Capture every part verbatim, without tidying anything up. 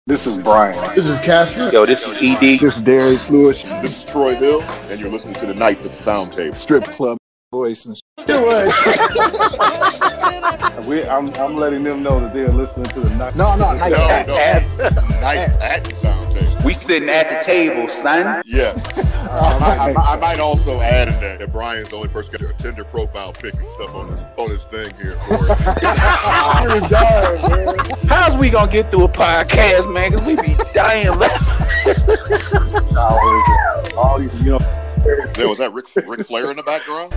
This is Brian. This is Casper. Yo, this is E D. This is Darius Lewis. This is Troy Hill, and you're listening to the Knights at the Sound Table. Strip club voice and we, I'm, I'm letting them know that they're listening to the Knights. No, no, Knights No, at, no, at, Knights at the Sound Table. We sitting at the table, son. Yeah. I, I, I might also add in that, that Brian's the only person got a Tinder profile pic and stuff on his on his thing here. How's we gonna get through a podcast, man? Cause we be dying laughing. All you, you know. Yeah, was that Rick, Ric Flair in the background?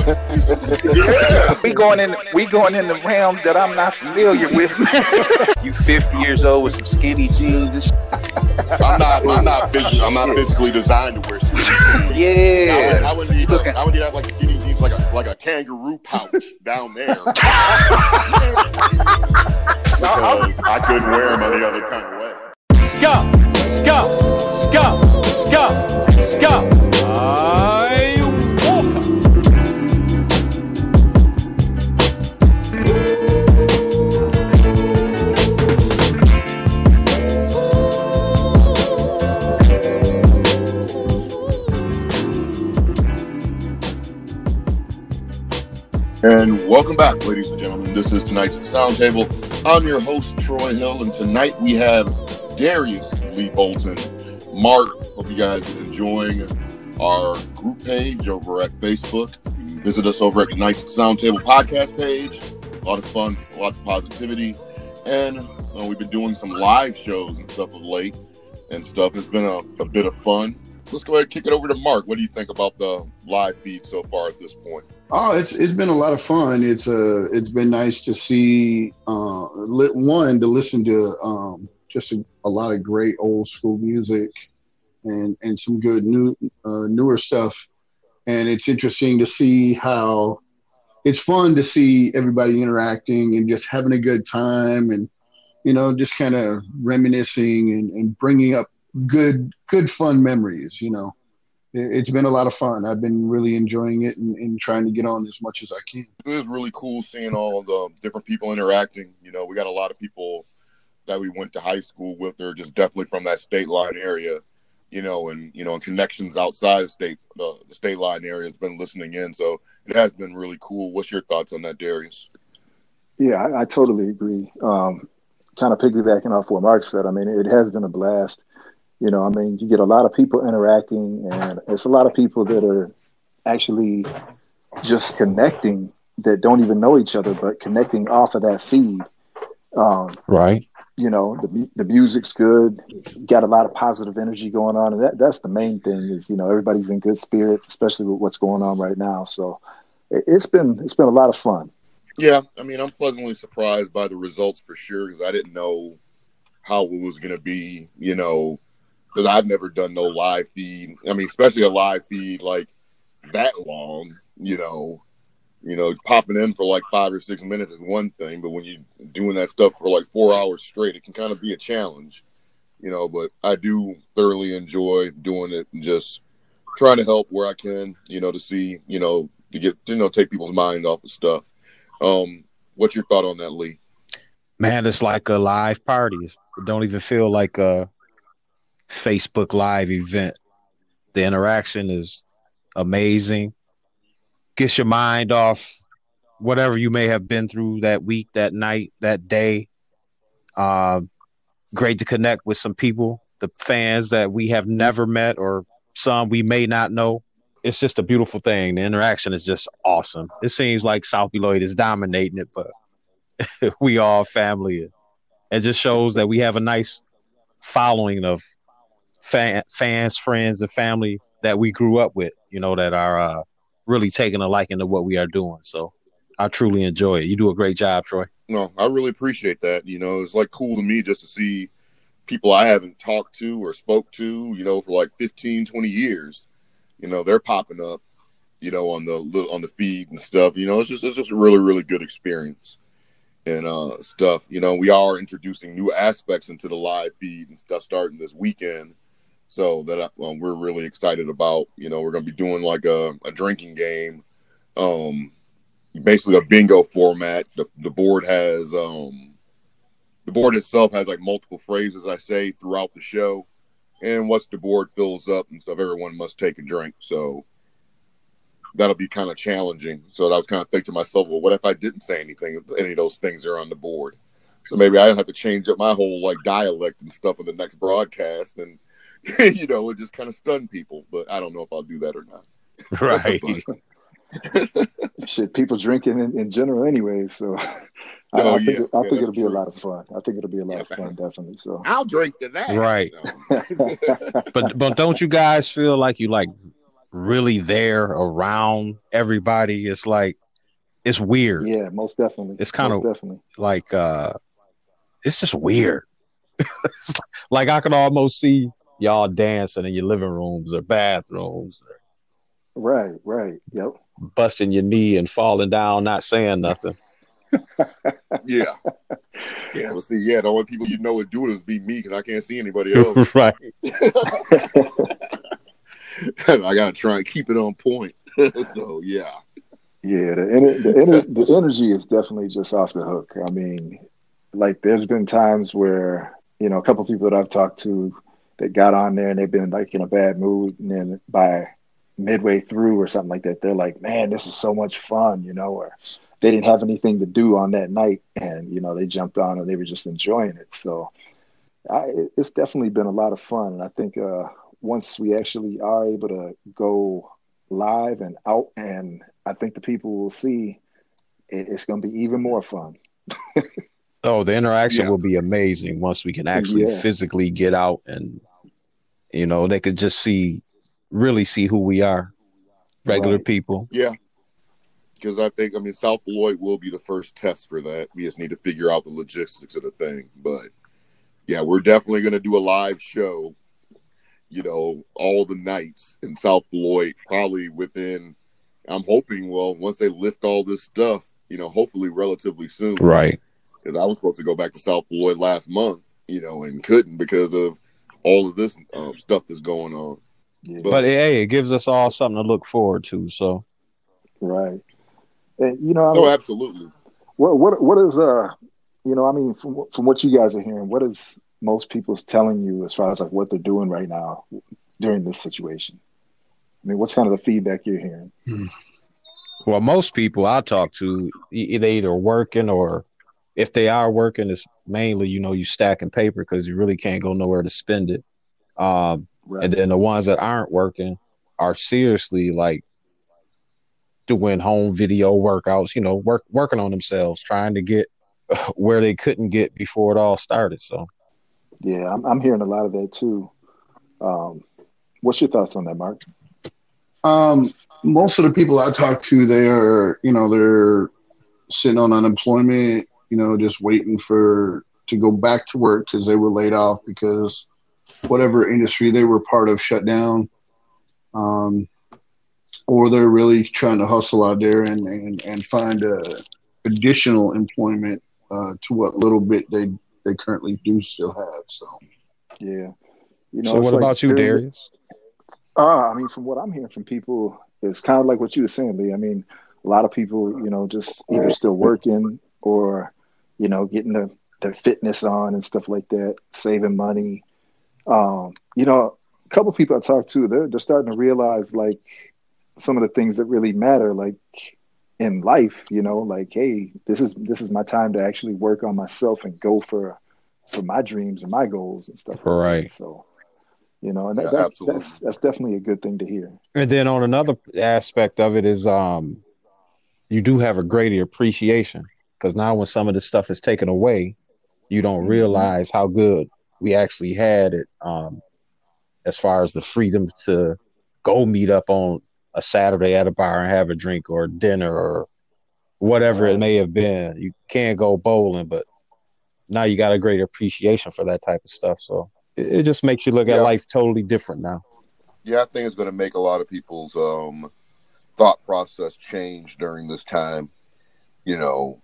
we going in, we going in the realms that I'm not familiar with. You fifty years old with some skinny jeans and shit. I'm not, I'm not, physically, I'm not physically designed to wear skinny jeans. Yeah, I would, I would need, I would need to have like skinny jeans, like a like a kangaroo pouch down there. Because I couldn't wear them any other kind of way. Go, go, go, go, go. I welcome. And welcome back, ladies and gentlemen. This is tonight's Sound Table. I'm your host, Troy Hill, and tonight we have Darius Lee Bolton. Mark, hope you guys are enjoying our group page over at Facebook. You can visit us over at the Knights Sound Table podcast page. A lot of fun, lots of positivity. And uh, we've been doing some live shows and stuff of late and stuff. It's been a, a bit of fun. Let's go ahead and kick it over to Mark. What do you think about the live feed so far at this point? Oh, it's it's been a lot of fun. It's uh it's been nice to see uh li- one to listen to um just a, a lot of great old school music and and some good new uh, newer stuff. And it's interesting to see how it's fun to see everybody interacting and just having a good time and, you know, just kind of reminiscing and, and bringing up good, good fun memories. You know, it, it's been a lot of fun. I've been really enjoying it and, and trying to get on as much as I can. It was really cool seeing all the different people interacting. You know, we got a lot of people that we went to high school with. They're just definitely from that state line area. You know, and, you know, and connections outside the state, uh, the state line area has been listening in. So it has been really cool. What's your thoughts on that, Darius? Yeah, I, I totally agree. Um, kind of piggybacking off what Mark said, I mean, it has been a blast. You know, I mean, you get a lot of people interacting, and it's a lot of people that are actually just connecting that don't even know each other, but connecting off of that feed. Um, Right. You know, the the music's good. Got a lot of positive energy going on, and that, that's the main thing. Is, you know, everybody's in good spirits, especially with what's going on right now. So it, it's been it's been a lot of fun. Yeah, I mean, I'm pleasantly surprised by the results for sure, because I didn't know how it was going to be. You know, because I've never done no live feed. I mean, especially a live feed like that long. You know. You know, popping in for like five or six minutes is one thing, but when you're doing that stuff for like four hours straight, it can kind of be a challenge, you know, but I do thoroughly enjoy doing it and just trying to help where I can, you know, to see, you know, to get, you know, take people's mind off of stuff. Um, what's your thought on that, Lee? Man, it's like a live party. It don't even feel like a Facebook Live event. The interaction is amazing. Gets your mind off whatever you may have been through that week, that night, that day. Uh, great to connect with some people, the fans that we have never met or some we may not know. It's just a beautiful thing. The interaction is just awesome. It seems like South Beloit is dominating it, but we all family. It just shows that we have a nice following of fan, fans, friends, and family that we grew up with, you know, that are uh, really taking a liking to what we are doing. So I truly enjoy it. You do a great job, Troy. No, I really appreciate that. You know, it's like cool to me just to see people I haven't talked to or spoke to, you know, for like fifteen, twenty years. You know, they're popping up, you know, on the on the feed and stuff. You know, it's just it's just a really, really good experience and uh, stuff. You know, we are introducing new aspects into the live feed and stuff starting this weekend. So that um, we're really excited about. You know, we're going to be doing like a, a drinking game, um, basically a bingo format. The, the board has um, the board itself has like multiple phrases I say throughout the show, and once the board fills up and stuff, everyone must take a drink. So that'll be kind of challenging. So I was kind of thinking to myself, well, what if I didn't say anything? Any of those things are on the board. So maybe I have to change up my whole like dialect and stuff in the next broadcast, and you know, it just kind of stun people. But I don't know if I'll do that or not. Right. Shit, people drinking in, in general, anyway. So I, Oh, I think yeah. it, I Yeah, think it'll that's be a true. lot of fun. I think it'll be a lot Yeah, of fun, definitely. So I'll drink to that. Right. No. But but don't you guys feel like you like really there around everybody? It's like it's weird. yeah, most definitely. It's kind most of definitely. like uh it's just weird. It's like I can almost see y'all dancing in your living rooms or bathrooms, or Right, right. Yep. busting your knee and falling down, not saying nothing. Yeah. Yeah. Well, see, yeah, the only people you know would do it is be me because I can't see anybody else. Right. I gotta try and keep it on point. So yeah. Yeah, the, ener- the, ener- the energy is definitely just off the hook. I mean, like there's been times where, you know, a couple people that I've talked to that got on there and they've been like in a bad mood, and then by midway through or something like that, they're like, man, this is so much fun, you know, or they didn't have anything to do on that night and, you know, they jumped on and they were just enjoying it. So I, it's definitely been a lot of fun. And I think uh, once we actually are able to go live and out, and I think the people will see it, it's going to be even more fun. Oh, the interaction Yeah. will be amazing once we can actually Yeah. physically get out, and you know, they could just see really see who we are. Regular Right. people. Yeah. Because I think, I mean, South Beloit will be the first test for that. We just need to figure out the logistics of the thing. But yeah, we're definitely going to do a live show, you know, all the nights in South Beloit, probably within, I'm hoping, well, once they lift all this stuff, you know, hopefully relatively soon. Right. Because I was supposed to go back to South Beloit last month, you know, and couldn't because of all of this um, stuff that's going on. Yeah. But, But hey, it gives us all something to look forward to. So Right. And, you know, I mean, oh, absolutely. what, what, what is, uh, you know, I mean, from, from what you guys are hearing, what is most people's telling you as far as like what they're doing right now during this situation? I mean, what's kind of the feedback you're hearing? well, most people I talk to, e- they either working, or if they are working, it's mainly, you know, you stacking paper because you really can't go nowhere to spend it. Um, Right. and then the ones that aren't working are seriously like doing home video workouts, you know, work working on themselves, trying to get where they couldn't get before it all started. So Yeah, I'm, I'm hearing a lot of that too. Um, what's your thoughts on that, Mark? Um, most of the people I talk to, they are, you know, they're sitting on unemployment, you know, just waiting for to go back to work because they were laid off because whatever industry they were part of shut down. Um, or they're really trying to hustle out there and, and, and find uh, additional employment uh, to what little bit they, they currently do still have. So, Yeah. You know, so it's what like about you, during the- Darius? Uh, I mean, from what I'm hearing from people, it's kind of like what you were saying, Lee. I mean, a lot of people, you know, just either still working or, you know, getting their, their fitness on and stuff like that, saving money. Um, you know, a couple people I talked to, they're, they're starting to realize like some of the things that really matter, like in life, you know, like, hey, this is this is my time to actually work on myself and go for for my dreams and my goals and stuff like Right. that. So, you know, and that, Yeah, that, absolutely. that's that's definitely a good thing to hear. And then on another aspect of it is um you do have a greater appreciation, because now when some of this stuff is taken away, you don't Mhm. realize how good we actually had it, um, as far as the freedom to go meet up on a Saturday at a bar and have a drink or dinner or whatever it Right. may have been. You can't go bowling, but now you got a greater appreciation for that type of stuff. So it, it just makes you look Yeah. at life totally different now. Yeah, I think it's going to make a lot of people's um, thought process change during this time. You know,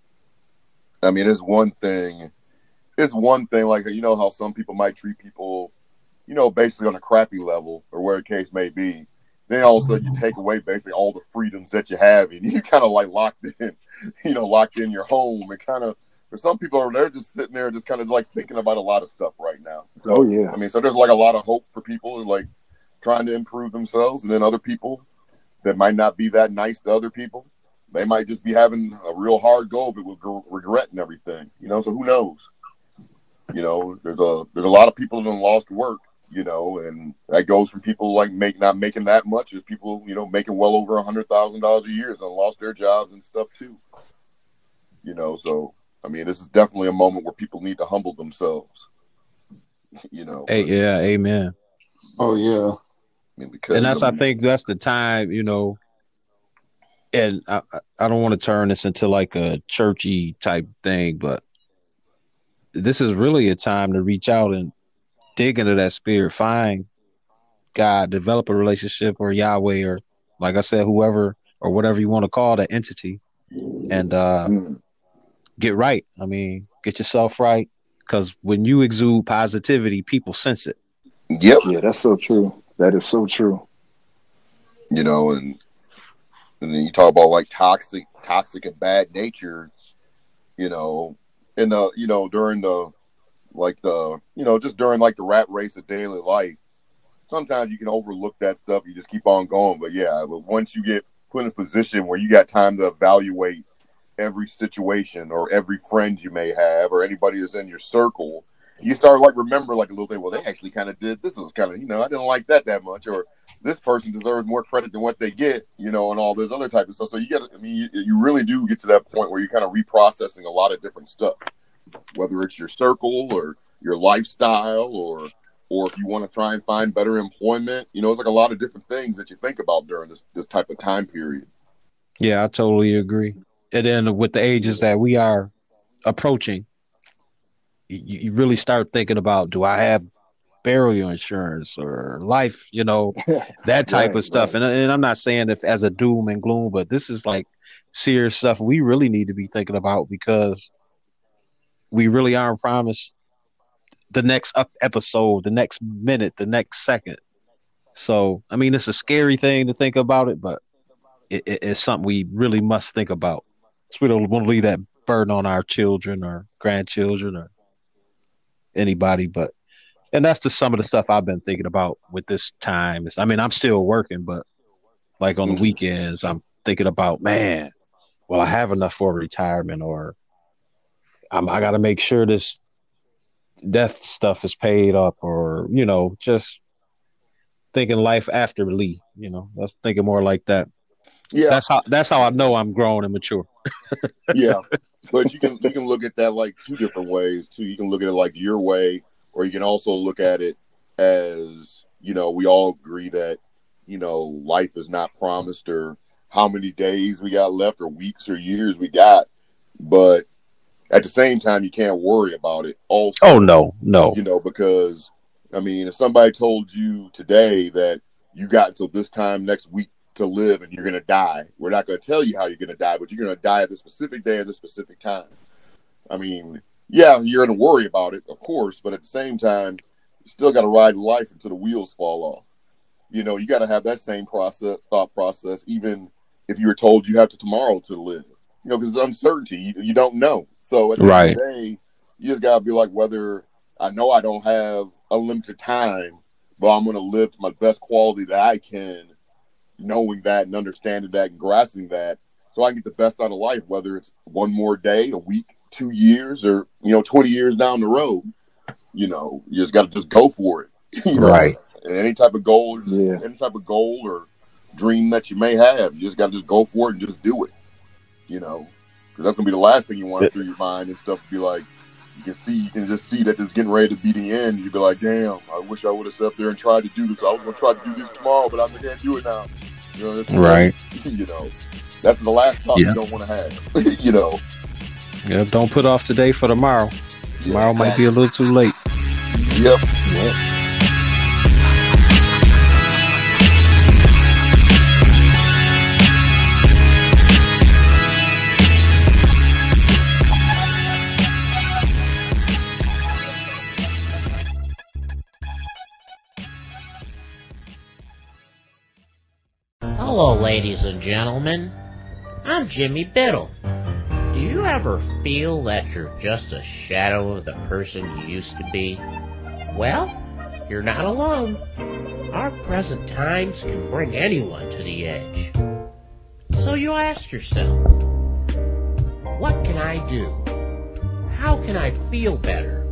I mean, it's one thing. It's one thing, like, you know how some people might treat people, you know, basically on a crappy level or where the case may be. Then all of a sudden you take away basically all the freedoms that you have, and you kind of like locked in, you know, locked in your home and kind of for some people are they're just sitting there just kind of like thinking about a lot of stuff right now. So, Oh yeah. I mean, so there's like a lot of hope for people like trying to improve themselves, and then other people that might not be that nice to other people, they might just be having a real hard go of it with regret and everything. You know, so who knows? You know, there's a there's a lot of people that have lost work. You know, and that goes from people like make not making that much as people, you know, making well over a hundred thousand dollars a year and lost their jobs and stuff too. You know, so I mean, this is definitely a moment where people need to humble themselves. You know, Hey, but, yeah, amen. Oh yeah. I mean, because And that's, I, I mean, think that's the time, you know, and I, I don't want to turn this into like a churchy type thing, but this is really a time to reach out and dig into that spirit, find God, develop a relationship or Yahweh or, like I said, whoever or whatever you want to call that entity, and uh, mm, get right. I mean, get yourself right, because when you exude positivity, people sense it. yep, Yeah, that's so true. That is so true. you know, and and then you talk about like toxic, toxic and bad nature, you know, in the you know during the like the you know just during like the rat race of daily life. Sometimes you can overlook that stuff. You just keep on going. But yeah, but once you get put in a position where you got time to evaluate every situation or every friend you may have or anybody that's in your circle, you start like remember like a little thing. Well, they actually kind of did this. Was kind of you know I didn't like that that much, or this person deserves more credit than what they get, you know, and all this other type of stuff. So you get, I mean, you, you really do get to that point where you're kind of reprocessing a lot of different stuff, whether it's your circle or your lifestyle or. Or if you want to try and find better employment, you know, it's like a lot of different things that you think about during this, this type of time period. Yeah, I totally agree. And then with the ages that we are approaching, you, you really start thinking about, do I have burial insurance or life, you know, that type Right, of stuff. right. And, and I'm not saying if as a doom and gloom, but this is like serious stuff we really need to be thinking about, because we really aren't promised the next up episode, the next minute, the next second. So, I mean, it's a scary thing to think about it, but it, it, it's something we really must think about. So we don't want to leave that burden on our children or grandchildren or anybody. But, and that's just some of the stuff I've been thinking about with this time. Is, I mean, I'm still working, but like on the Mm-hmm. weekends, I'm thinking about, man, well, I have enough for retirement, or I'm, I got to make sure this death stuff is paid up, or, you know, just thinking life after Lee, you know, that's thinking more like that. Yeah, That's how, that's how I know I'm grown and mature. yeah. But you can you can look at that like two different ways too. You can look at it like your way, or you can also look at it as, you know, we all agree that, you know, life is not promised, or how many days we got left, or weeks or years we got. But at the same time, you can't worry about it also. Oh, no, no. You know, because, I mean, if somebody told you today that you got until this time next week to live and you're going to die, we're not going to tell you how you're going to die, but you're going to die at this specific day at this specific time. I mean, yeah, you're going to worry about it, of course, but at the same time, you still got to ride life until the wheels fall off. You know, you got to have that same process, thought process, even if you were told you have to tomorrow to live. You know, because it's uncertainty. You, you don't know. So at the Right. end of the day, you just got to be like, whether I know I don't have unlimited time, but I'm going to live to my best quality that I can, knowing that and understanding that and grasping that, so I can get the best out of life, whether it's one more day, a week, two years, or, you know, twenty years down the road. You know, you just got to just go for it. You know? Right. And any type of goal, Yeah. any type of goal or dream that you may have, you just got to just go for it and just do it. You know, because that's gonna be the last thing you want through your mind and stuff. Be like, you can see, you can just see that it's getting ready to be the end. You'd be like, damn, I wish I would have sat there and tried to do this. I was gonna try to do this tomorrow, but I can't do it now. You know, that's Right. you know, that's the last thought Yeah. you don't want to have. You know, Yeah, don't put off today for tomorrow. Tomorrow yeah, might be a little too late. Yep. Yep. Hello, ladies and gentlemen. I'm Jimmy Biddle. Do you ever feel that you're just a shadow of the person you used to be? Well, you're not alone. Our present times can bring anyone to the edge. So you ask yourself, what can I do? How can I feel better?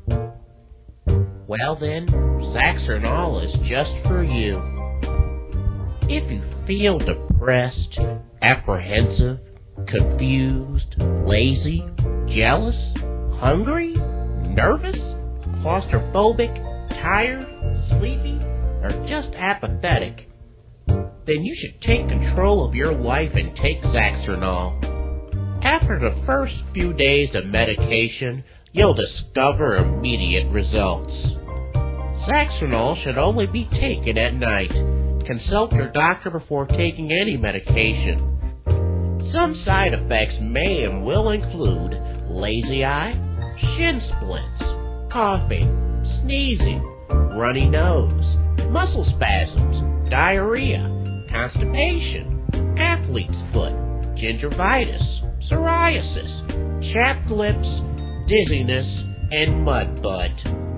Well then, Zaxernol is just for you. If you feel depressed, apprehensive, confused, lazy, jealous, hungry, nervous, claustrophobic, tired, sleepy, or just apathetic, then you should take control of your life and take Zaxernol. After the first few days of medication, you'll discover immediate results. Zaxernol should only be taken at night. Consult your doctor before taking any medication. Some side effects may and will include lazy eye, shin splints, coughing, sneezing, runny nose, muscle spasms, diarrhea, constipation, athlete's foot, gingivitis, psoriasis, chapped lips, dizziness, and mud butt.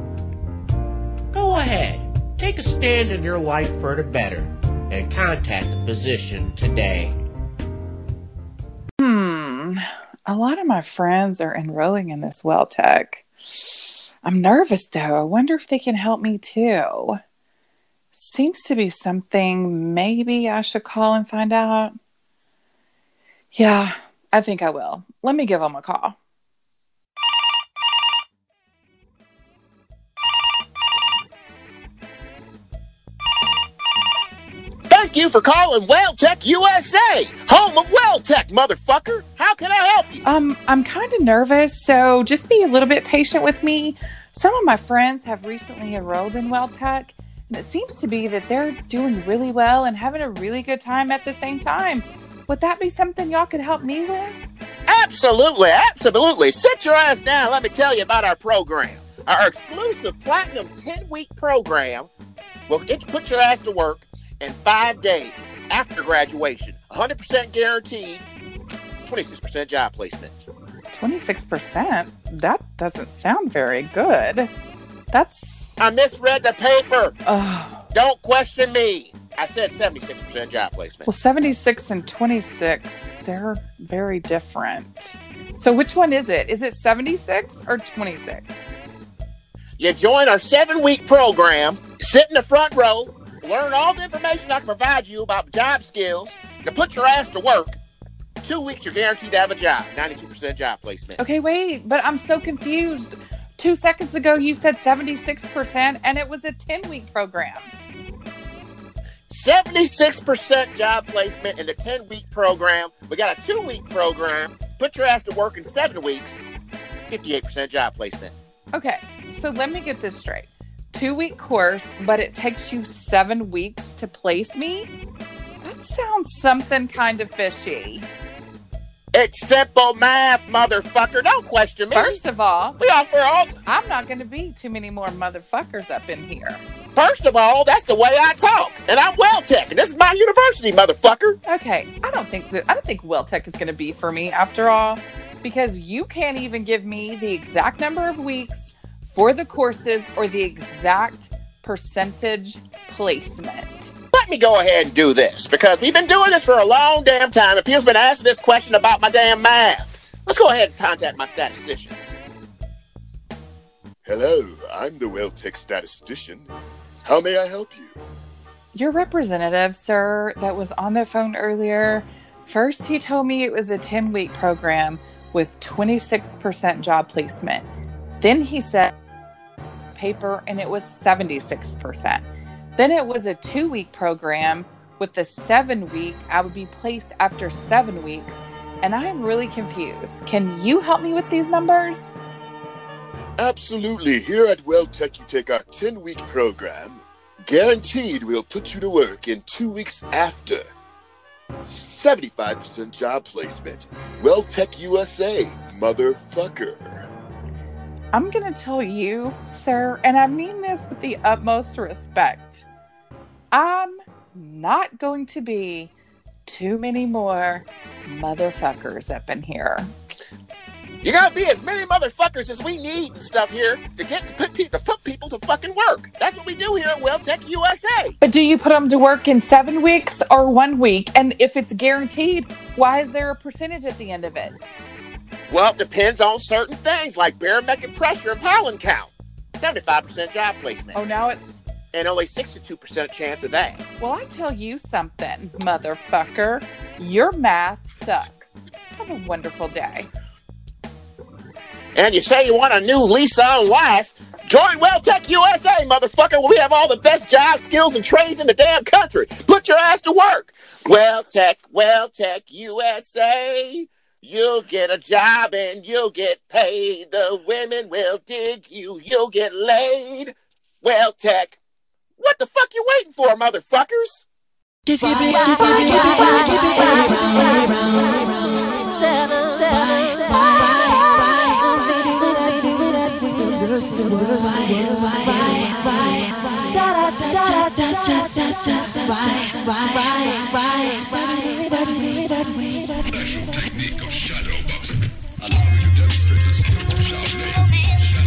Go ahead, take a stand in your life for the better, and contact a physician today. Hmm. A lot of my friends are enrolling in this WellTech. I'm nervous though. I wonder if they can help me too. Seems to be something maybe I should call and find out. Yeah, I think I will. Let me give them a call. Thank you for calling WellTech U S A, home of WellTech, motherfucker. How can I help you? Um, I'm kind of nervous, so just be a little bit patient with me. Some of my friends have recently enrolled in WellTech, and it seems to be that they're doing really well and having a really good time at the same time. Would that be something y'all could help me with? Absolutely, absolutely. Sit your ass down. Let me tell you about our program. Our exclusive Platinum ten-week program will get you, put your ass to work in five days after graduation. one hundred percent guaranteed, twenty-six percent job placement. twenty-six percent? That doesn't sound very good. That's... I misread the paper. Oh. Don't question me. I said seventy-six percent job placement. Well, seventy-six and twenty-six, they're very different. So which one is it? Is it seventy-six or twenty-six? You join our seven-week program, sit in the front row, learn all the information I can provide you about job skills, to put your ass to work. Two weeks, you're guaranteed to have a job. ninety-two percent job placement. Okay, wait, but I'm so confused. Two seconds ago, you said seventy-six percent, and it was a ten-week program. seventy-six percent job placement in the ten-week program. We got a two-week program. Put your ass to work in seven weeks. fifty-eight percent job placement. Okay, so let me get this straight. Two-week course, but it takes you seven weeks to place me? That sounds something kind of fishy. It's simple math, motherfucker. Don't question me. First of all, we offer all... I'm not going to be too many more motherfuckers up in here. First of all, that's the way I talk. And I'm WellTech, and this is my university, motherfucker. Okay, I don't think that I don't think WellTech is going to be for me after all, because you can't even give me the exact number of weeks for the courses or the exact percentage placement. Let me go ahead and do this, because we've been doing this for a long damn time, and people's been asking this question about my damn math. Let's go ahead and contact my statistician. Hello, I'm the WellTech statistician. How may I help you? Your representative, sir, that was on the phone earlier, first he told me it was a ten-week program with twenty-six percent job placement. Then he said paper and it was seventy-six percent. Then it was a two-week program with the seven-week, I would be placed after seven weeks, and I am really confused. Can you help me with these numbers? Absolutely. Here at WellTech, you take our ten-week program. Guaranteed we'll put you to work in two weeks after. seventy-five percent job placement. WellTech U S A, motherfucker. I'm going to tell you, sir, and I mean this with the utmost respect. I'm not going to be too many more motherfuckers up in here. You gotta be as many motherfuckers as we need and stuff here to get to put, pe- to put people to fucking work. That's what we do here at WellTech U S A. But do you put them to work in seven weeks or one week? And if it's guaranteed, why is there a percentage at the end of it? Well, it depends on certain things like barometric pressure and pollen count. seventy-five percent job placement. Oh, now it's... And only sixty-two percent chance of that. Well, I tell you something, motherfucker. Your math sucks. Have a wonderful day. And you say you want a new lease on life? Join WellTech U S A, motherfucker, where we have all the best job skills and trades in the damn country. Put your ass to work. WellTech, WellTech U S A. You'll get a job and you'll get paid. The women will dig you. You'll get laid. WellTech. What the fuck you waiting for, motherfuckers? Technique of shadow boxing. Allow me to demonstrate this workshop name.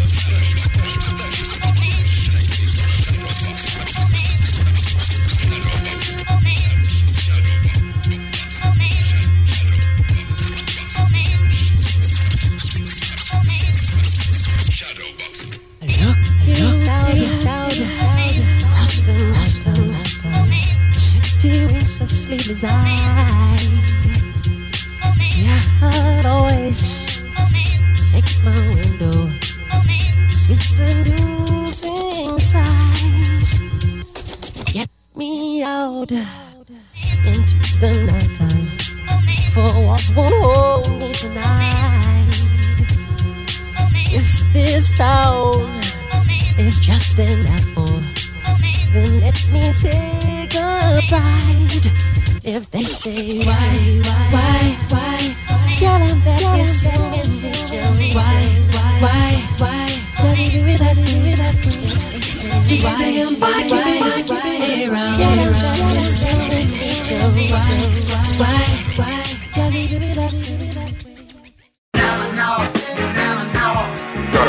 Looking out across the rasta, city winks of sleepless eye. Yeah, I'd always take my window, sweet seducing sighs, get me out into the nighttime. For walls won't hold me tonight. If this town is just an apple, then let me take a bite. If they say why, why, why, tell them that it's religion. Why, why, why, daddy do it, daddy do it, daddy do it. If they say why, why, why, tell them that it's religion. Why, why, why, daddy do it, daddy do it, daddy do it. Now, now, now, now.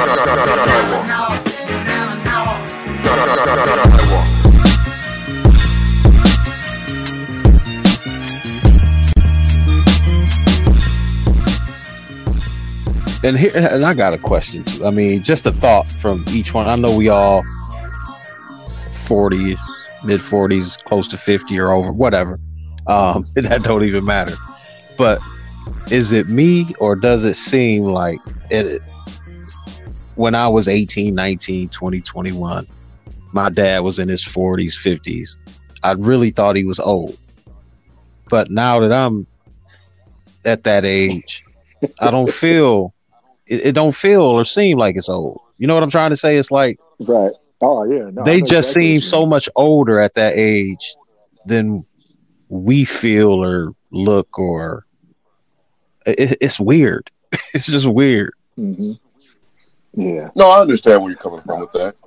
And here, and I got a question too. I mean, just a thought from each one. I know we all forties, mid forties, close to fifty or over, whatever. Um, that don't even matter. But is it me, or does it seem like it? When I was eighteen, nineteen, twenty, twenty-one, my dad was in his forties, fifties. I really thought he was old. But now that I'm at that age, I don't feel, it, it don't feel or seem like it's old. You know what I'm trying to say? It's like, right. Oh, yeah. No, they just exactly seem so much older at that age than we feel or look, or it, it's weird. It's just weird. Mm-hmm. Yeah. No, I understand where you're coming from with that.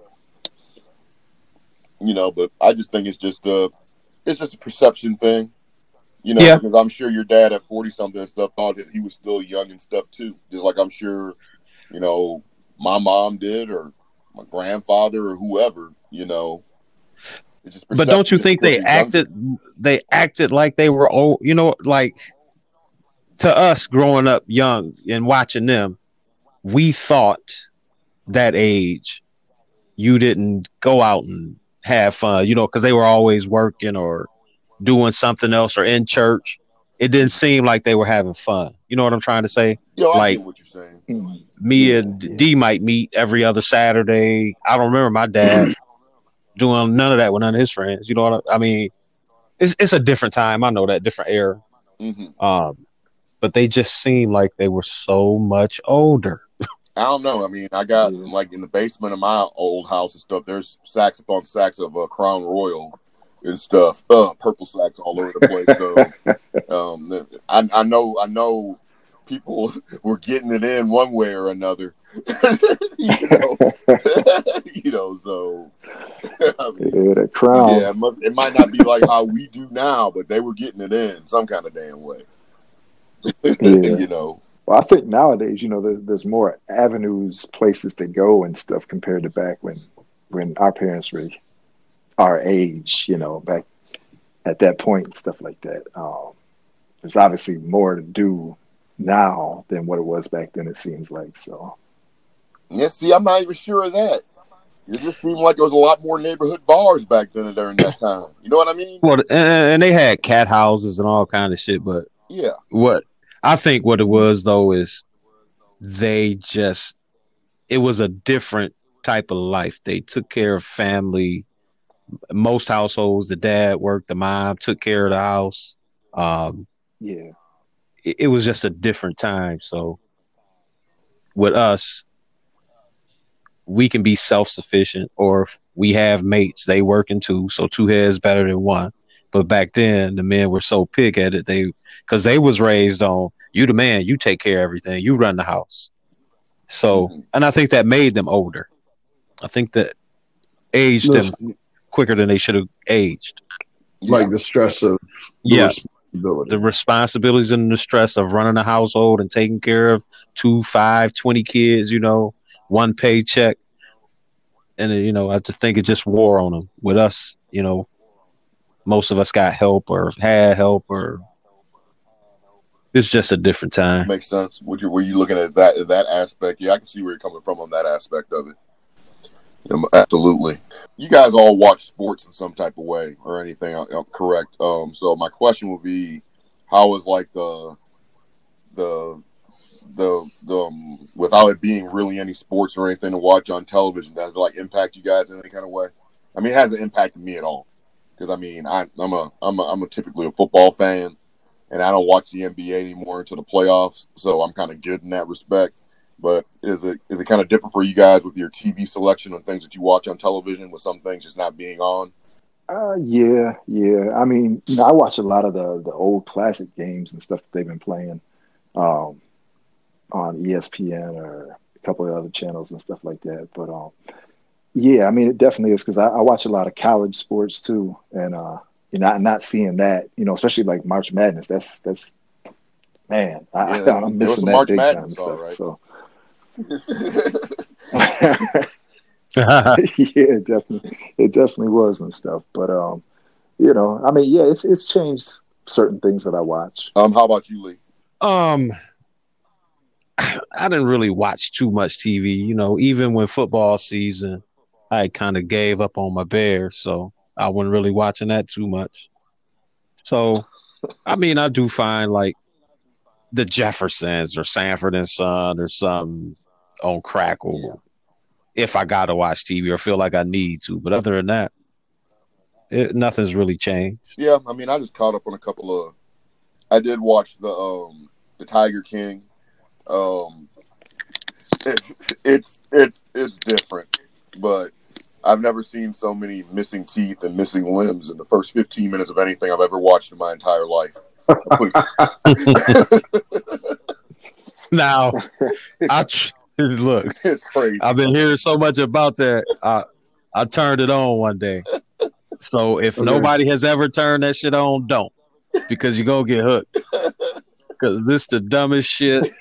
You know, but I just think it's just a, it's just a perception thing. You know, yeah. Because I'm sure your dad at forty something and stuff thought that he was still young and stuff too. Just like I'm sure, you know, my mom did, or my grandfather, or whoever. You know. It's just but don't you think they acted? Younger. They acted like they were old. You know, like to us growing up young and watching them, we thought that age you didn't go out and have fun, you know, because they were always working or doing something else or in church. It didn't seem like they were having fun. You know what I'm trying to say? Yo, I like get what you're saying. Me and D might meet every other Saturday. I don't remember my dad doing none of that with none of his friends. You know what I, I mean? It's it's a different time. I know that, different era. Mm-hmm. Um, but they just seem like they were so much older. I don't know. I mean, I got like in the basement of my old house and stuff. There's sacks upon sacks of uh, Crown Royal and stuff, uh, purple sacks all over the place. So, um, I, I know, I know, people were getting it in one way or another. you know, you know. So, I mean, yeah, the Crown. Yeah, it, must, it might not be like how we do now, but they were getting it in some kind of damn way. Yeah. You know. Well, I think nowadays, you know, there, there's more avenues, places to go and stuff compared to back when when our parents were our age, you know, back at that point and stuff like that. Um, there's obviously more to do now than what it was back then, it seems like. So, yeah, see, I'm not even sure of that. It just seemed like there was a lot more neighborhood bars back then during that time. You know what I mean? Well, and, and they had cat houses and all kind of shit. But yeah, what I think what it was though is they just it was a different type of life. They took care of family. Most households, the dad worked, the mom took care of the house. Um, yeah, it, it was just a different time. So with us, we can be self-sufficient, or if we have mates, they working too. So two heads better than one. But back then, the men were so pig-headed, they because they was raised on you, the man, you take care of everything, you run the house. So, mm-hmm. and I think that made them older. I think that aged Listen, them quicker than they should have aged. Like the stress of the yeah, responsibility. the responsibilities and the stress of running a household and taking care of two, five, twenty kids. You know, one paycheck, and you know, I just think it just wore on them. With us, you know, most of us got help or had help, or it's just a different time. Makes sense. Were you, were you looking at that that aspect? Yeah, I can see where you're coming from on that aspect of it. Um, absolutely. You guys all watch sports in some type of way or anything, uh, correct? Um, so my question would be, how is like the the the the um, without it being really any sports or anything to watch on television, does it like impact you guys in any kind of way? I mean, it hasn't impacted me at all because I mean, I, I'm a I'm a I'm a typically a football fan, and I don't watch the N B A anymore until the playoffs, so I'm kind of good in that respect. But is it is it kind of different for you guys with your T V selection and things that you watch on television, with some things just not being on? Uh, yeah, yeah. I mean, you know, I watch a lot of the the old classic games and stuff that they've been playing um, on E S P N or a couple of other channels and stuff like that. But um, yeah, I mean, it definitely is because I, I watch a lot of college sports too, and uh, you know, not seeing that, you know, especially like March Madness. That's that's man, I, Yeah, I'm there was missing some that March big time and Madness, stuff. all right. So. Yeah, it definitely, it definitely was and stuff. But um, you know, I mean, yeah, it's it's changed certain things that I watch. Um, how about you, Lee? Um, I didn't really watch too much T V. You know, even when football season, I kind of gave up on my Bears, so I wasn't really watching that too much. So, I mean, I do find like the Jeffersons or Sanford and Son or something on Crackle if I gotta watch T V or feel like I need to. But other than that, it, nothing's really changed. Yeah, I mean, I just caught up on a couple of. I did watch the um the Tiger King. Um, it's it's it's it's different, but I've never seen so many missing teeth and missing limbs in the first fifteen minutes of anything I've ever watched in my entire life. Now, I look. It's crazy. I've been hearing so much about that. I I turned it on one day. So if Okay. nobody has ever turned that shit on, don't, because you're gonna get hooked. Because this the dumbest shit.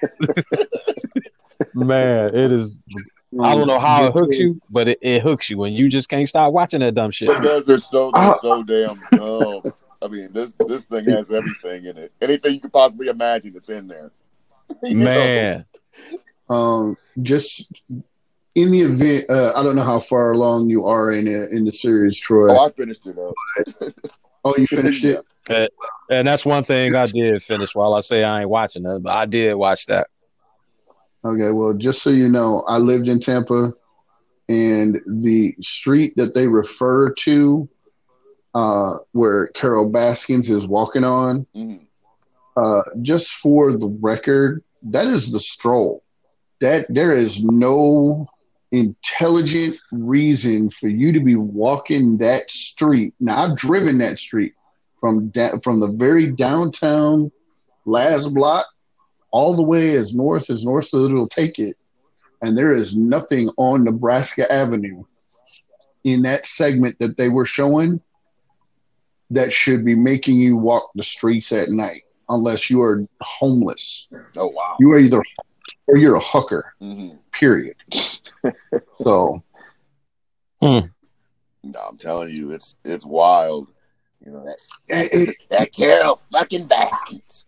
Man, it is. I don't know how it hooks you, but it, it hooks you, and you just can't stop watching that dumb shit. Because they're so they're so damn dumb. I mean, this this thing has everything in it. Anything you could possibly imagine, it's in there. You know? Man, Um, just in the event, uh, I don't know how far along you are in it, in the series, Troy. Oh, I finished it up. Oh, you finished it? and, and that's one thing I did finish. While I say I ain't watching it, but I did watch that. Okay, well, just so you know, I lived in Tampa, and the street that they refer to, uh, where Carol Baskins is walking on, Mhm. uh, just for the record, that is the Stroll. That there is no intelligent reason for you to be walking that street. Now, I've driven that street from da- from the very downtown last block all the way as north as north as it'll take it, and there is nothing on Nebraska Avenue in that segment that they were showing that should be making you walk the streets at night. unless you are homeless. Oh wow! You are either or you're a hooker. Mm-hmm. Period. So, hmm. no, I'm telling you, it's it's wild. You know that, it, that Carol fucking Baskins.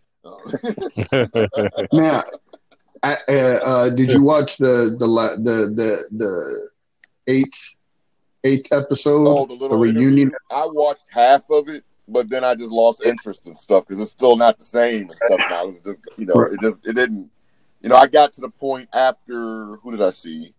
Now, I, uh, uh, did you watch the the la- the the the eighth eighth episode? Oh, the little the reunion. interview? I watched half of it, but then I just lost interest in stuff because it's still not the same and stuff now. It's just you know, it just it didn't. You know, I got to the point after who did I see?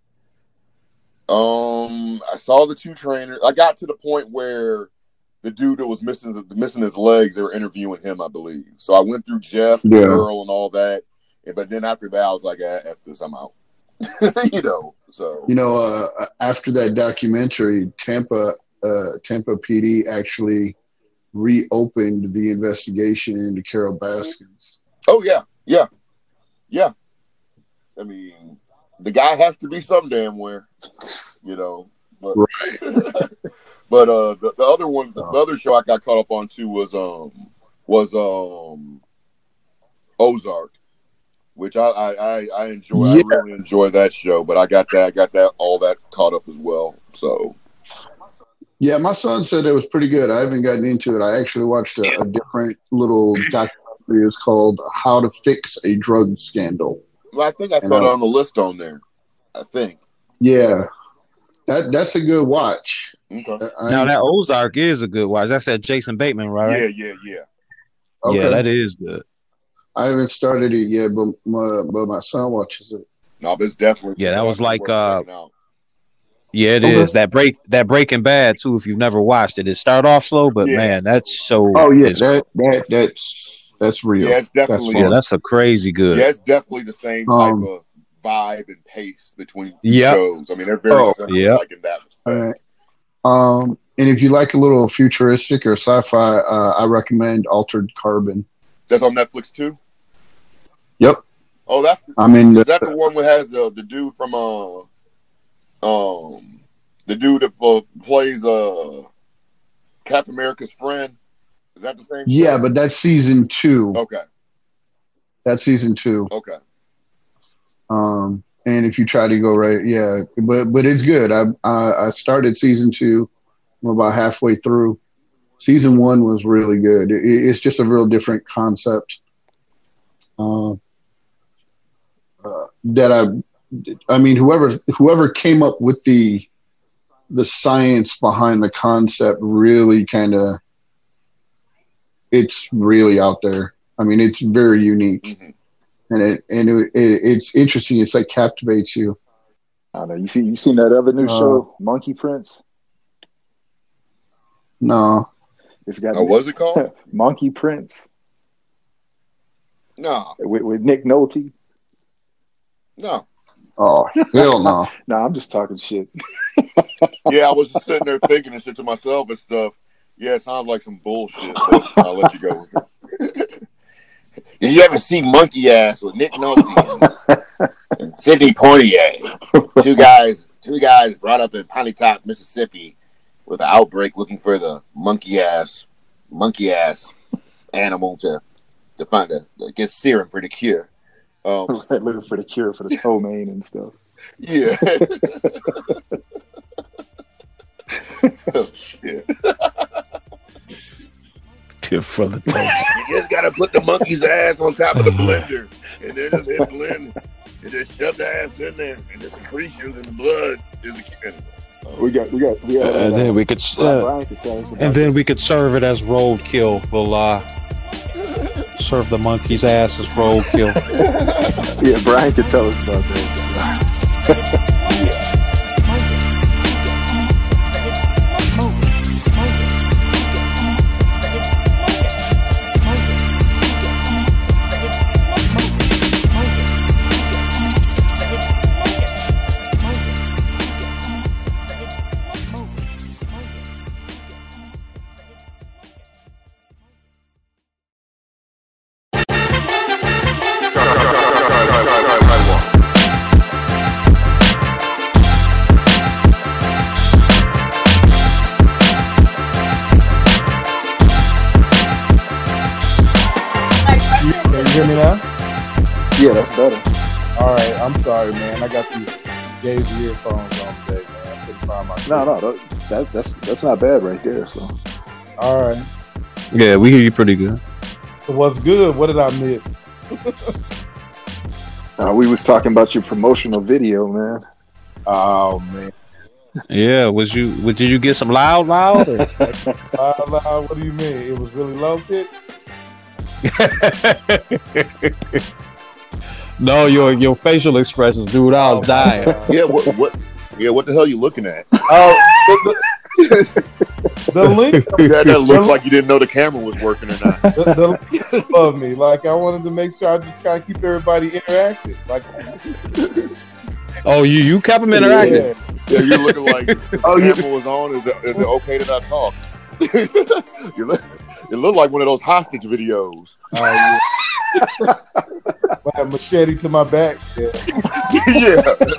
Um, I saw the two trainers. I got to the point where the dude that was missing missing his legs, they were interviewing him, I believe. So I went through Jeff, Yeah. Earl, and all that. And, but then after that, I was like, ah, F this, I'm out. you know, so. You know, uh, after that documentary, Tampa uh, Tampa P D actually reopened the investigation into Carol Baskins. Oh, yeah, yeah, yeah. I mean, the guy has to be some damn where, you know. But, right. but uh, the, the other one, the, the other show I got caught up on too was um was um Ozark, which I I, I, I enjoy. Yeah. I really enjoy that show. But I got that I got that all that caught up as well. So Yeah, my son said it was pretty good. I haven't gotten into it. I actually watched a, a different little documentary. It's called "How to Fix a Drug Scandal." well, I think I And saw I- it on the list on there. I think. Yeah, that that's a good watch. Okay. I, Now that Ozark is a good watch. That's that Jason Bateman, right? Yeah, yeah, yeah. Okay. Yeah, that is good. I haven't started it yet, but my but my son watches it. No, but it's definitely. Yeah, that was definitely like worth uh checking out. yeah, it is. Okay. That break that Breaking Bad too, if you've never watched it. It start off slow, but Yeah. man, that show Oh yeah, is that that that's that's real. Yeah, it's definitely- That's yeah, fun. that's a crazy good. Yeah, it's definitely the same type Um, of vibe and pace between two Yep. shows. I mean, they're very Oh, similar, yep. like in that. All right. Um, and if you like a little futuristic or sci-fi, uh, I recommend Altered Carbon. That's on Netflix too. Yep, Oh, that's I'm in. is that the The, one that has the the dude from uh um the dude that uh, plays uh Captain America's friend? Is that the same? yeah, but that's season two. Okay, That's season two. okay. Um, and if you try to go right, yeah, but but it's good. I I, I started season two. I'm about halfway through. Season one was really good. It, it's just a real different concept. Um, uh, that I, I mean, whoever whoever came up with the the science behind the concept really kind of, it's really out there. I mean, it's very unique. Mm-hmm. And it and it, it, it's interesting. It's like captivates you. I don't know. You see, you seen that other new Uh, show, Monkey Prince? No, It's got Oh, what's it called? Monkey Prince No, with, with Nick Nolte. no. oh hell no. No, I'm just talking shit. Yeah, I was just sitting there thinking and shit to myself and stuff. Yeah, it sounds like some bullshit, but I'll let you go with it. Did you ever see Monkey Ass with Nick Nolte and, and Sidney Poitier? Two guys, two guys brought up in Pontotoc, Mississippi, with an outbreak, looking for the monkey ass, monkey ass animal to to find a to get serum for the cure. Um, Looking for the cure for the toe mane and stuff. yeah. Oh shit. Good for the toe. You just gotta put the monkey's ass on top of the blender, and then just hit blend, and just shove the ass in there, and the secretions and the blood is the cure. We got, we got, we got. and then we could Brian- uh, Brian could tell us about and then this. we could serve it as roadkill. We'll uh serve the monkey's ass as roadkill. Yeah, Brian could tell us about that. hear me now? Yeah, that's better. All right, I'm sorry, man. I got these Gaze earphones on today, man. I couldn't find my. No, no, that, that that's that's not bad right there. So, all right. Yeah, we hear you pretty good. What's good? What did I miss? uh, we was talking about your promotional video, man. Oh man. Yeah, was you? Was, did you get some loud, loud? Or? loud, loud. What do you mean? It was really low pitch. No, your your facial expressions, dude. I was oh, dying. Yeah, what what? Yeah, what the hell are you looking at? Oh, the, the link. That, that looked like you didn't know the camera was working or not. The, the link above me, like I wanted to make sure I just kind of keep everybody interactive. Like, oh, you you kept them interactive. Yeah, yeah you're looking like the oh, camera yeah. was on. Is it, is it okay that I talk? you look, it looked like one of those hostage videos. Oh, yeah. I have machete to my back. Yeah. yeah.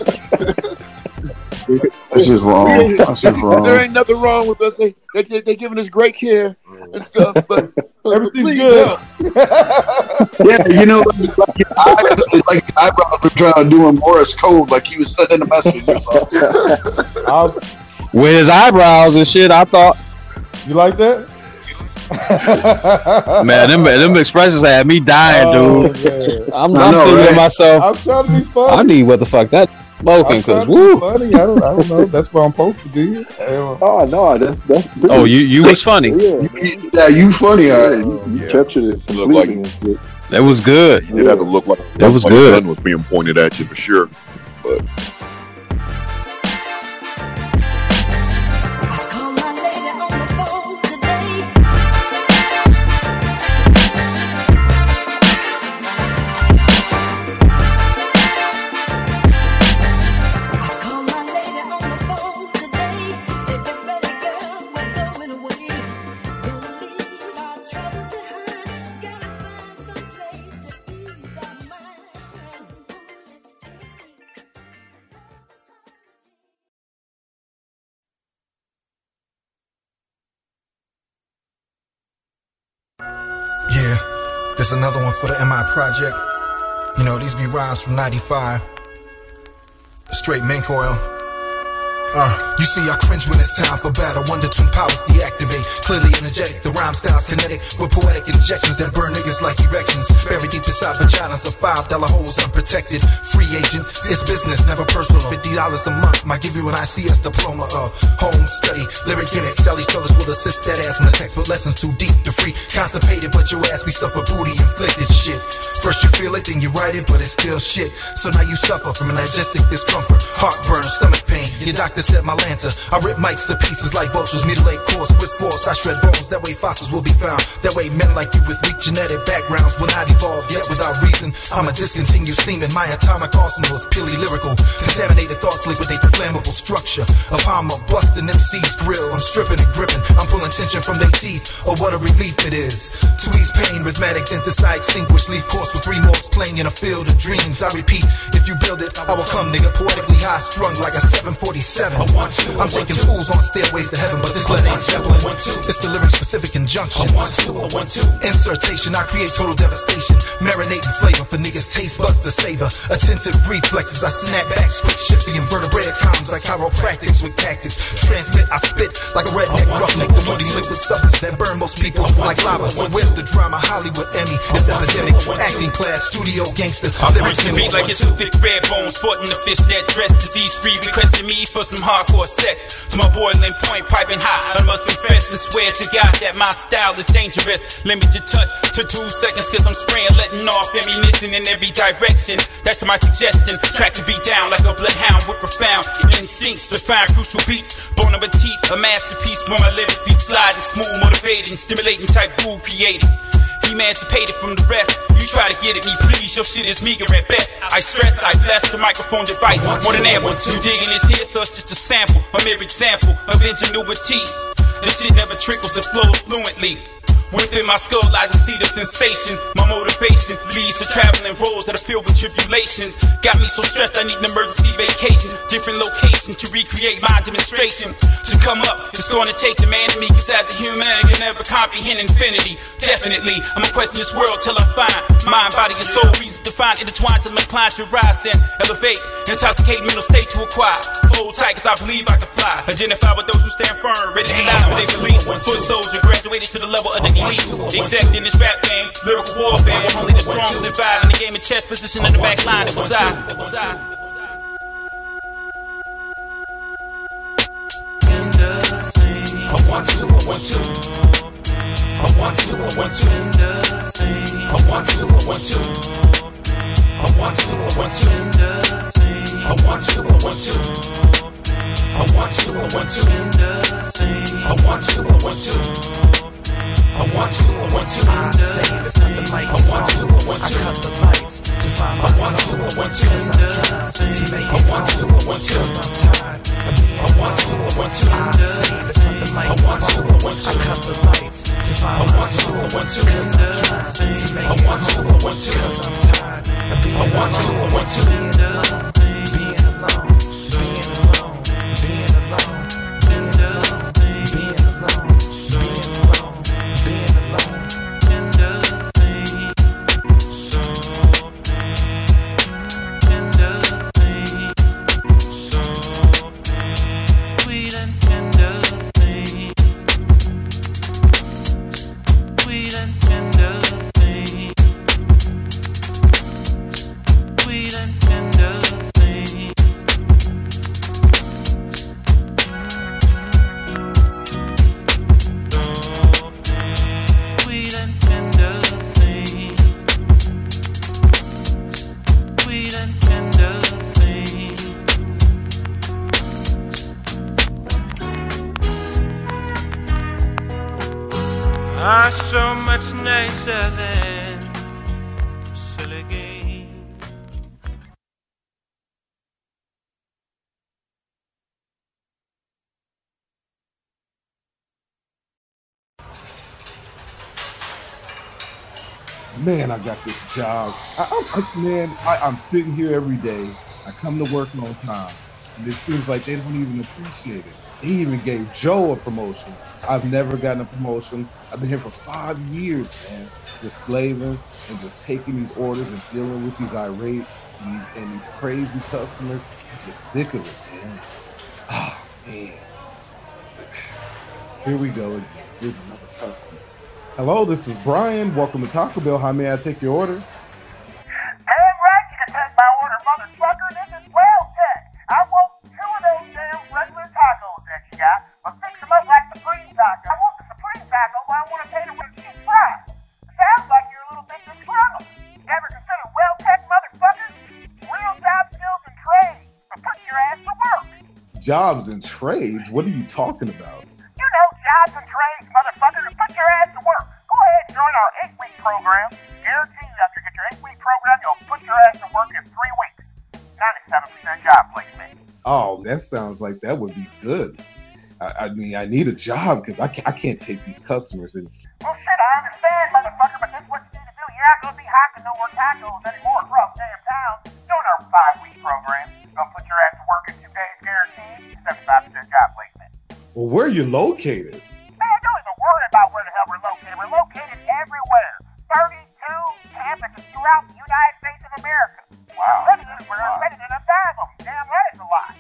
That's just wrong. That's just wrong. There ain't nothing wrong with us. They they they, they giving us great care and stuff, but, but everything's please, good. Yeah, you know, like, like, your eyes, like his eyebrows were trying doing Morse code, like he was sending a message. I was, With his eyebrows and shit, I thought. You like that? Man, them, them expressions had me dying, oh, dude. Man. I'm, I'm know, thinking right? to myself, I'm trying to be funny. I need what the fuck that smoking, cause woo. Funny. I don't, I don't know. That's what I'm supposed to be. Oh no, that's that's. Dude. Oh, you you was funny. Yeah, yeah, you funny. Yeah, Right. you, you yeah. captured it completely. Like, that was good. You did have to look like that was like good. The gun was being pointed at you for sure, but. Yeah, there's another one for the M I Project. You know, these be rhymes from ninety-five. Straight mink oil. Uh, you see, I cringe when it's time for battle. Wonder Twin powers deactivate. Clearly energetic, the rhyme style's kinetic with poetic injections that burn niggas like erections. Buried deep inside vaginas of five dollar holes, unprotected. Free agent, it's business, never personal. Fifty dollars a month might give you an I C S diploma of home study. Lyric gimmicks, Sally Strollers will assist that ass when the textbook lessons too deep to free. Constipated, but your ass be stuff for booty inflicted shit. First you feel it, then you write it, but it's still shit. So now you suffer from an digestive discomfort, heartburn, stomach pain. Your doctor said my Lanta. I rip mics to pieces like vultures, mutilate course with force. I shred bones, that way fossils will be found. That way men like you with weak genetic backgrounds will not evolve, yet without reason. I'm a discontinued semen, my atomic arsenal is purely lyrical. Contaminated thoughts liquidate the flammable structure of how I'm a busting M C's grill. I'm stripping and gripping, I'm pulling tension from their teeth. Oh, what a relief it is to ease pain. Rhythmatic dentist, I extinguish, leave course with remorse playing in a field of dreams. I repeat, if you build it, I will come, nigga. Poetically high strung like a seven forty-seven. I'm taking fools on stairways to heaven, but this letter ain't Zeppelin. It's delivering specific injunctions. Insertion, I create total devastation. Marinating flavor for niggas' taste buds to savor. Attentive reflexes, I snap back, switch shift the invertebrate comms like chiropractics with tactics. Transmit, I spit like a redneck roughneck, diluting liquid substance that burn most people like lava. So where's the drama? Hollywood Emmy, it's epidemic. Acting class, studio gangster. I'm freezing beat like it's two thick red bones, sporting the fishnet dress, disease free, requesting me for some hardcore sex. To my boiling point, piping hot, I must confess and swear to God that my style is dangerous. Limit your touch to two seconds, cause I'm spraying, letting off ammunition in every direction. That's my suggestion. Track to be down like a bloodhound with profound instincts to find crucial beats. Bon appetit, a masterpiece where my lyrics be sliding, smooth, motivating, stimulating type groove created. Emancipated from the rest. You try to get at me, please, your shit is meager at best. I stress, I bless the microphone device more than ever. You digging this here, so it's just a sample, a mere example of ingenuity. This shit never trickles, it flows fluently. Within my skull lies a seed of sensation. My motivation leads to traveling roads that are filled with tribulations. Got me so stressed I need an emergency vacation. Different locations to recreate my demonstration. To come up, it's gonna take the man in me, cause as a human I can never comprehend infinity. Definitely, I'ma question this world till I find mind, body, and soul reasons to find intertwined till I'm inclined to rise and elevate. Intoxicate mental state to acquire. Hold tight cause I believe I can fly. Identify with those who stand firm, ready to die for their beliefs. Foot soldier, graduated to the level of the elite. Except in this rap game, lyrical warfare. Only the strong survive in the game of chess, position in the back line. It was I. It was I. I want to, I want to. I want to, I want to. I want to, I want to. I want to, I want to. I want to, I want to. I want to, I want to. I want to, I want to. I want to, I want to. I stand in front of the mic. I want to, I want to. I cut the lights to find my soul. I want to, cause I'm trying to make it. I want to, I want to. Cause I'm tired of being I want to, I want to. I stand in front of the mic. I want to, I want to. I cut the lights to find my soul. I want to, cause I'm trying to make it. I want to, I want to. Cause I'm tired of being I want to, I want to. Being alone, being alone, being alone, being alone, being alone, being alone, being alone. Are so much nicer than silly games. Man, I got this job. I, I, I, man, I, I'm sitting here every day. I come to work on time, and it seems like they don't even appreciate it. They even gave Joe a promotion. I've never gotten a promotion. I've been here for five years, man, just slaving and just taking these orders and dealing with these irate and, and these crazy customers. I'm just sick of it, man. Oh, man. Here we go again. Here's another customer. Hello, this is Brian. Welcome to Taco Bell. How may I take your order? Damn right you can take my order, motherfucker. This is Well Tech. I want two of those damn regular tacos that you got, but fix them up like Supreme Taco. I want the Supreme Taco, but I want to pay the with cheap fries. Sounds like you're a little bit disgruntled. You ever consider Well Tech, motherfucker? Real job skills and trades, but put your ass to work. Jobs and trades? What are you talking about? You know, jobs and trades, motherfucker, and put your ass to work. Go ahead and join our eight-week program. Guaranteed after you get your eight-week program, you'll put your ass to work in three weeks. ninety-seven percent job placement. Oh, that sounds like that would be good. I, I mean, I need a job because I can't, I can't take these customers and. Well, shit, I understand, motherfucker, but this is what you need to do. You're not going to be hocking no more tacos anymore across damn town. Join our five-week program. Gonna put your ass to work in two days, guaranteed. seventy-five percent job placement. Well, where are you located? Man, don't even worry about where the hell we're located. We're located everywhere. thirty-two campuses throughout the United States of America. Wow. We're ready to fathom. Damn right it's a lot.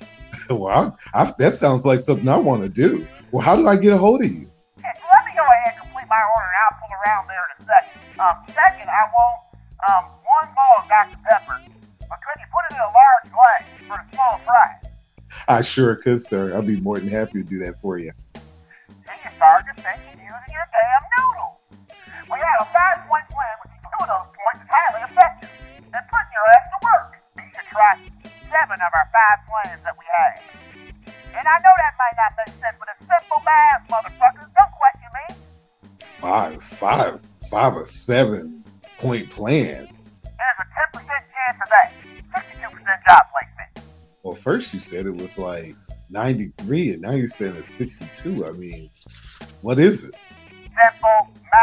Well, I, I, that sounds like something I want to do. Well, how do I get a hold of you? Yeah, so let me go ahead and complete my order, and I'll pull around there in a second. Um, second, I want um, one ball of Doctor Pepper, but could you put it in a large glass for a small price? I sure could, sir. I'll be more than happy to do that for you. See, you started thinking using your damn noodles. We have a five-point plan with two of those points is highly effective. And putting your ass to work. You should try seven of our five plans that we have. And I know that might not make sense, but it's simple math, motherfuckers. Don't question me. Five, five, five or seven point plan. There's a ten percent chance of that. sixty-two percent job placement. Well, first you said it was like ninety-three, and now you're saying it's sixty-two. I mean, what is it? Simple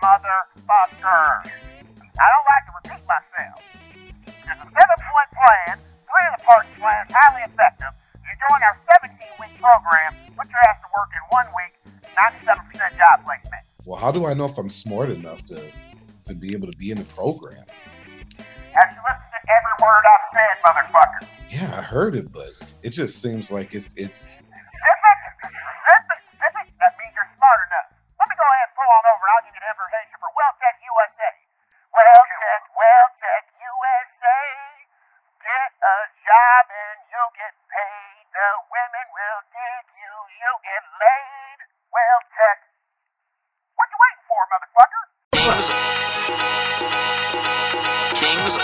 motherfucker. I don't like to repeat myself. There's a seven-point plan, three of the parts plans highly effective. You join our seventeen-week program, put your ass to work in one week, ninety-seven percent job placement. Well, how do I know if I'm smart enough to to be able to be in the program? Have you listened to every word I've said, motherfucker? Yeah, I heard it, but it just seems like it's it's. If it, if it, if it, that means you're smart enough. Let me go ahead and pull on over and I'll give you the information for WellTech U S A. WellTech, WellTech U S A. Get a job and you'll get paid. The women will dig you. You'll get laid. WellTech. What you waiting for, motherfucker? Kings. Kings.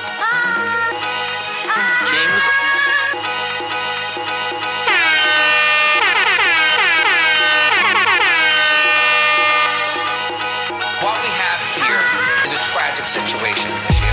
Kings. What we have here is a tragic situation.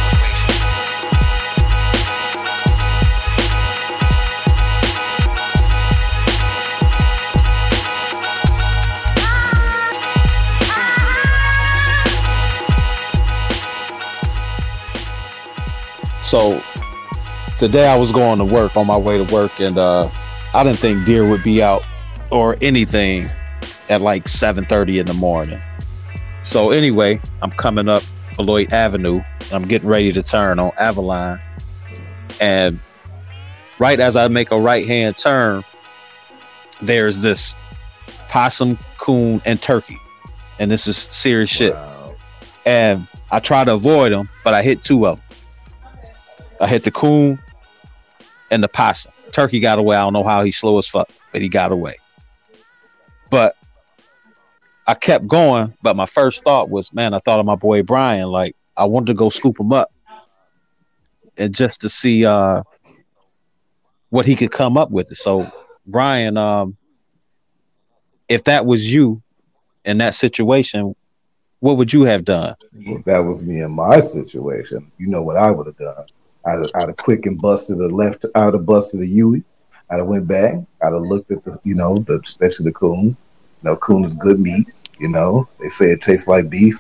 So today I was going to work on my way to work, and uh, I didn't think Deer would be out or anything at like seven thirty in the morning. So anyway, I'm coming up Beloit Avenue, and I'm getting ready to turn on Avalon. And right as I make a right-hand turn, there's this possum, coon, and turkey. And this is serious shit. Wow. And I try to avoid them, but I hit two of them. I hit the coon and the possum. Turkey got away. I don't know how. He's slow as fuck, but he got away. But I kept going, but my first thought was, man, I thought of my boy Brian. Like, I wanted to go scoop him up and just to see uh, what he could come up with. So, Brian, um, if that was you in that situation, what would you have done? If that was me in my situation, you know what I would have done. I'd have, I'd have quick and busted the left, I'd have busted the Huey. I'd have went back. I'd have looked at the, you know, the especially the coon. You know, coon is good meat. You know, they say it tastes like beef.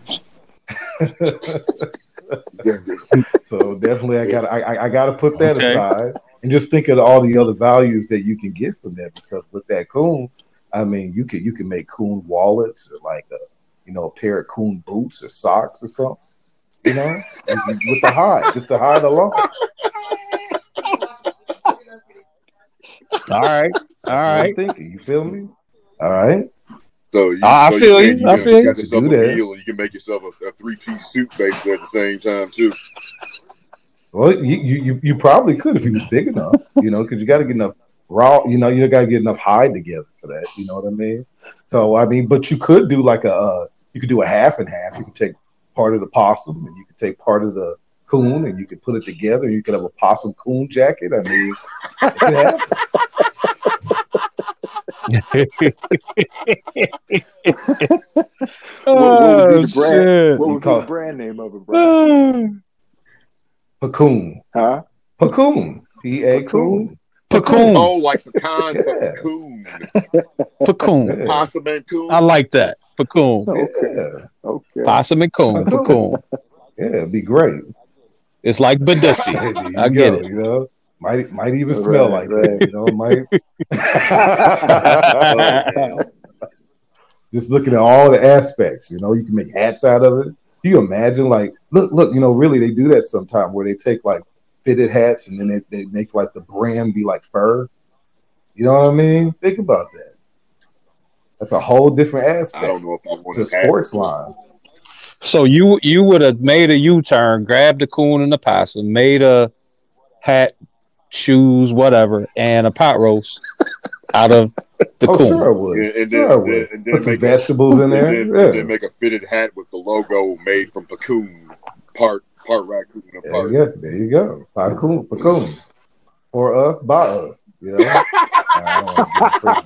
So definitely, I got I, I got to put that Okay. aside and just think of all the other values that you can get from that. Because with that coon, I mean, you can you can make coon wallets or like a you know a pair of coon boots or socks or something. You know, with the hide, just the hide alone. All right, all right. Thinking, you feel me? All right. So you, I so feel you, you. can- I can- feel you got you. yourself Do a that. meal, and you can make yourself a, a three-piece suit basically at the same time too. Well, you, you you you probably could if you was big enough, you know, because you got to get enough raw, you know, you got to get enough hide together for that. You know what I mean? So I mean, but you could do like a, uh, you could do a half and half. You could take part of the possum and you could take part of the coon and you could put it together. You could have a possum coon jacket. I mean, it could happen. What, what would be Oh, the brand? shit. What would You be call the it- brand name of it, bro? Pacoon. Huh? Pacoon. P A coon. Pacoon. Oh, like pecan, Yeah. but coon, Pacoon. possum and coon. I like that. Pacoon. Yeah. Okay. Possum and coon. Pacoon. Yeah, it'd be great. It's like Badissi. Hey, there you I get go, it. You know, might might even smell Right, like right. that. You know, it might. Oh, man. Just looking at all the aspects, you know, you can make hats out of it. Can you imagine, like, look, look, you know, really, they do that sometimes where they take like fitted hats and then they, they make like the brand be like fur. You know what I mean? Think about that. That's a whole different aspect. I don't know if I want It's to a sports line. So you you would have made a U-turn, grabbed the coon and the possum, made a hat, shoes, whatever, and a pot roast out of the Oh, coon. sure I would. And, and Sure I then, would. and then Put some make a- vegetables in there. And then, Yeah. and then make a fitted hat with the logo made from Pacoon, part part raccoon and There part. you go. There you go. Pacoon, Pacoon. For us, by us. You know? I don't wanna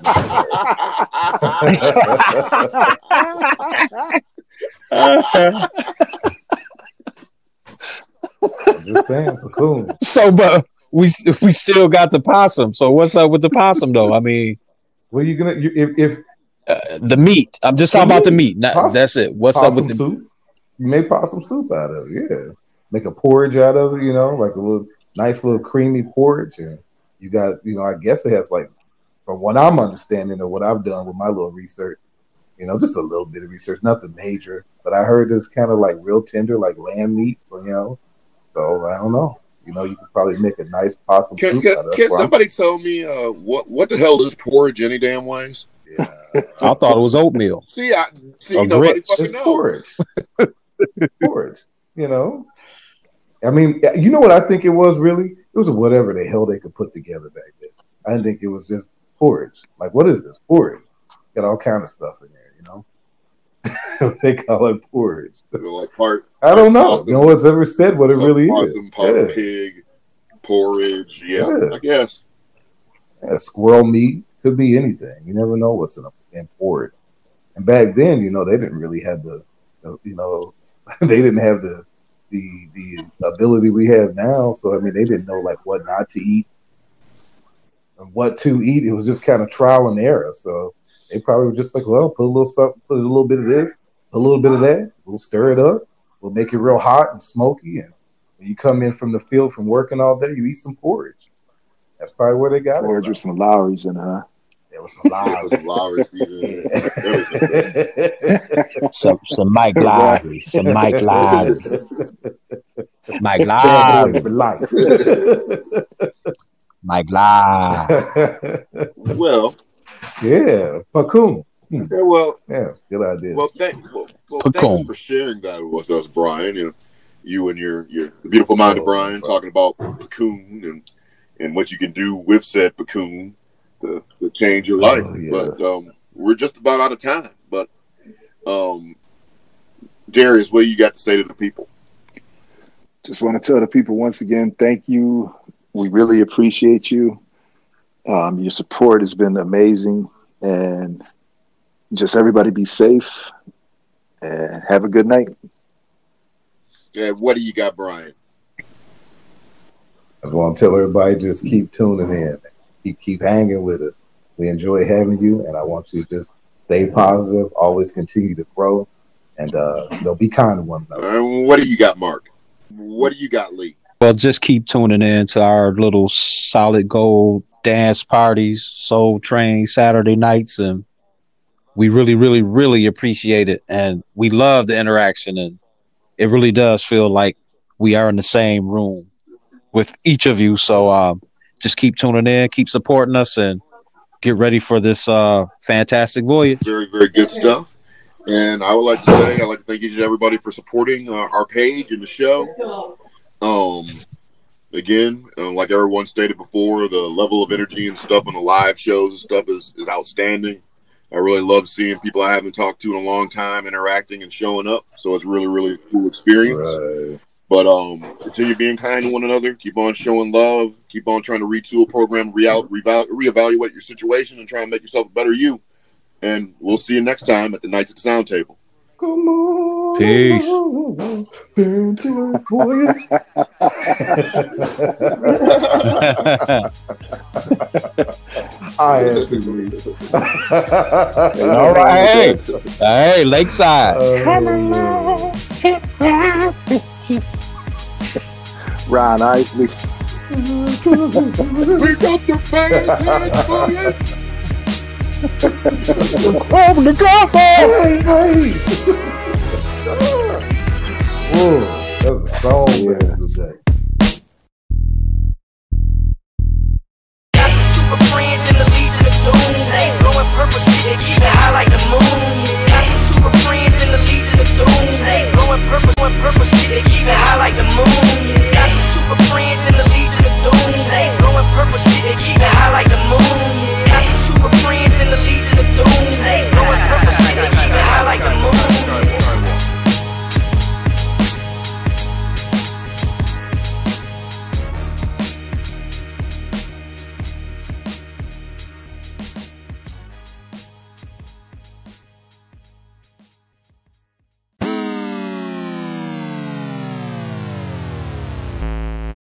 I'm just saying, Pacoon. So, but we we still got the possum. So what's up with the possum, though? I mean, Well, you're gonna you, if if Uh, the meat. I'm just talking about the meat. Not, Possum- that's it. What's up possum with the soup? You make possum soup out of it. Yeah, make a porridge out of it. You know, like a little nice little creamy porridge, and you got, you know, I guess it has like, from what I'm understanding or what I've done with my little research, you know, just a little bit of research, nothing major, but I heard it's kind of like real tender, like lamb meat. You know, so I don't know. You know, you could probably make a nice possum Can, soup can, out of can it. somebody tell me uh, what what the hell is porridge any damn ways? Yeah. I thought it was oatmeal. See, I see Or nobody grits. fucking It's knows. porridge. Porridge. You know, I mean, you know what I think it was really? It was whatever the hell they could put together back then. I didn't think it was just porridge. Like, what is this? Porridge. Got all kind of stuff in there, you know? They call it porridge. Like part, I don't know. possum, No one's ever said what it really possum, is. pot Yeah. pig, porridge. Yeah, Yeah. I guess. Yeah, squirrel meat. Could be anything. You never know what's in, a, in porridge. And back then, you know, they didn't really have the, the you know, they didn't have the, the the ability we have now. So I mean, they didn't know like what not to eat and what to eat. It was just kind of trial and error. So they probably were just like, well, put a little something, put a little bit of this, put a little bit of that. We'll stir it up. We'll make it real hot and smoky. And when you come in from the field from working all day, you eat some porridge. That's probably where they got it. Porridge with some Lowry's in it, huh? There was some Lowry's. Some Lowry's, yeah. some some Mike Lively, some Mike Lively, Mike Bad boy Lively, for life. Mike Lively. Well, Yeah, Pacoon. Hmm. yeah, well, Yeah, it's a good idea. well, thank, well, well Pecan. thanks for sharing that with us, Brian. You, know, you and your your beautiful mind of Brian talking about Cocoon and and what you can do with said Cocoon to, to change your life. Oh, yes. But um, we're just about out of time. But um, Darius, what do you got to say to the people? Just want to tell the people once again, thank you. We really appreciate you. Um, your support has been amazing, and just everybody be safe and have a good night. Yeah, what do you got, Brian? I just want to tell everybody, just keep tuning in. Keep keep hanging with us. We enjoy having you, and I want you to just stay positive, always continue to grow, and uh, you know, be kind to one another. Uh, what do you got, Mark? What do you got, Lee? Well, just keep tuning in to our little solid gold dance parties, Soul Train Saturday nights, and we really, really, really appreciate it, and we love the interaction, and it really does feel like we are in the same room with each of you. So um, just keep tuning in, keep supporting us, and get ready for this uh, fantastic voyage. Very, very good stuff. And I would like to say, I'd like to thank each and everybody for supporting uh, our page and the show. Um, again, uh, like everyone stated before, the level of energy and stuff on the live shows and stuff is, is outstanding. I really love seeing people I haven't talked to in a long time interacting and showing up. So it's really, really a cool experience. Right. But um, continue being kind to one another. Keep on showing love. Keep on trying to retool a program, re- reval- reevaluate your situation, and try and make yourself a better you. And we'll see you next time at the Nights at the Sound Table. Come on. Peace. Into a voyage. I had to leave. All right. Hey, hey, Lakeside. Ron Isley. We got the band for you. Open the door. Hey, hey. Whoa, that's a song, man.